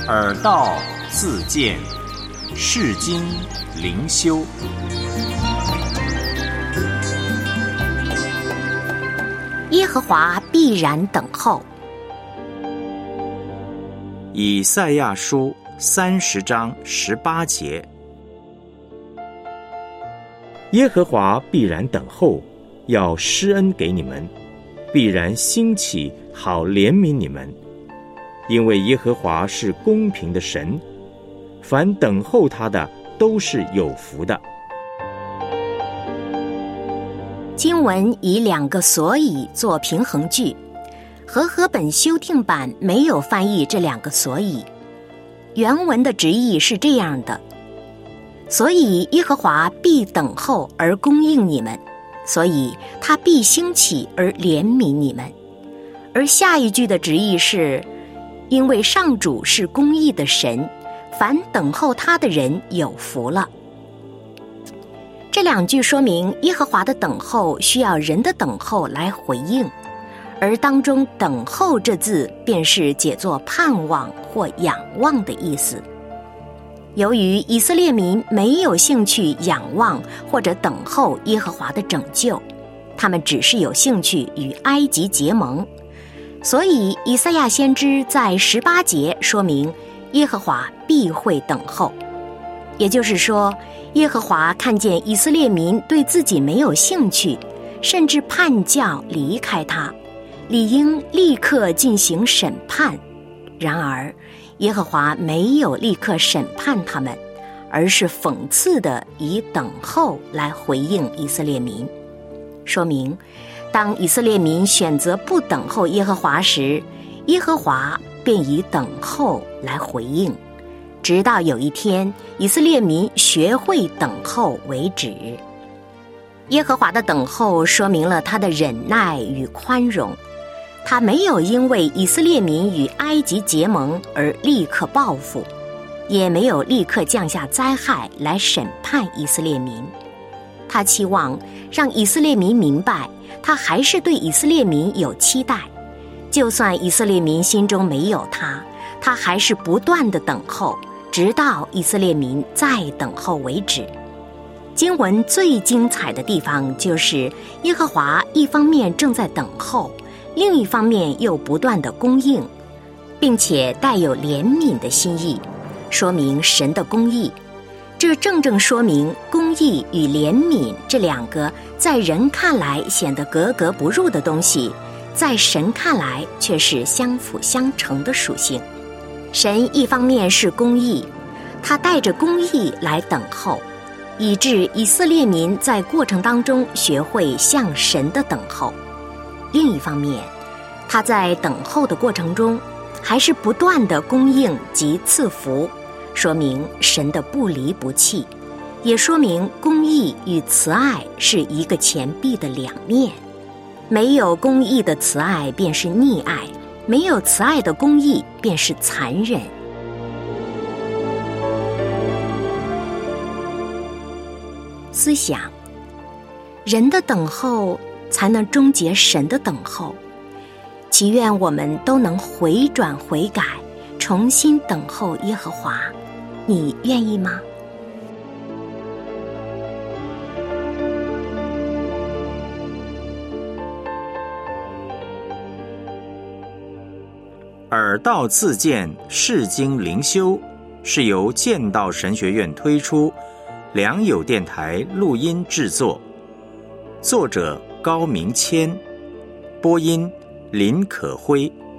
耳道自见，世经灵修。 耶和华必然等候。 以赛亚书30章18节。 耶和华必然等候，要施恩给你们，必然兴起，好怜悯你们。因为耶和华是公平的神，凡等候他的都是有福的。 经文以2个所以做平衡句，和合本修订版没有翻译这2个所以。原文的直译是这样的：所以耶和华必等候而供应你们，所以他必兴起而怜悯你们。而下一句的直译是：因为上主是公义的神，凡等候他的人有福了。这2句说明耶和华的等候需要人的等候来回应，而当中等候这字便是解作盼望或仰望的意思。由于以色列民没有兴趣仰望或者等候耶和华的拯救，他们只是有兴趣与埃及结盟，所以以赛亚先知在18节说明耶和华必会等候。也就是说，耶和华看见以色列民对自己没有兴趣，甚至叛教离开他，理应立刻进行审判。然而耶和华没有立刻审判他们，而是讽刺地以等候来回应以色列民，说明当以色列民选择不等候耶和华时，耶和华便以等候来回应，直到有一天以色列民学会等候为止。耶和华的等候说明了他的忍耐与宽容，他没有因为以色列民与埃及结盟而立刻报复，也没有立刻降下灾害来审判以色列民。他期望让以色列民明白，他还是对以色列民有期待，就算以色列民心中没有他，他还是不断地等候，直到以色列民再等候为止。经文最精彩的地方就是耶和华一方面正在等候，另一方面又不断地供应，并且带有怜悯的心意，说明神的公义。这正正说明公义与怜悯这2个在人看来显得格格不入的东西，在神看来却是相辅相成的属性。神一方面是公义，他带着公义来等候，以致以色列民在过程当中学会向神的等候。另一方面，他在等候的过程中还是不断的供应及赐福，说明神的不离不弃，也说明公义与慈爱是一个钱币的2面。没有公义的慈爱便是溺爱，没有慈爱的公义便是残忍。思想，人的等候才能终结神的等候，祈愿我们都能回转悔改，重新等候耶和华。你愿意吗？ 耳道自见，世经灵修是由剑道神学院推出，良友电台录音制作，作者高明谦，播音林可辉。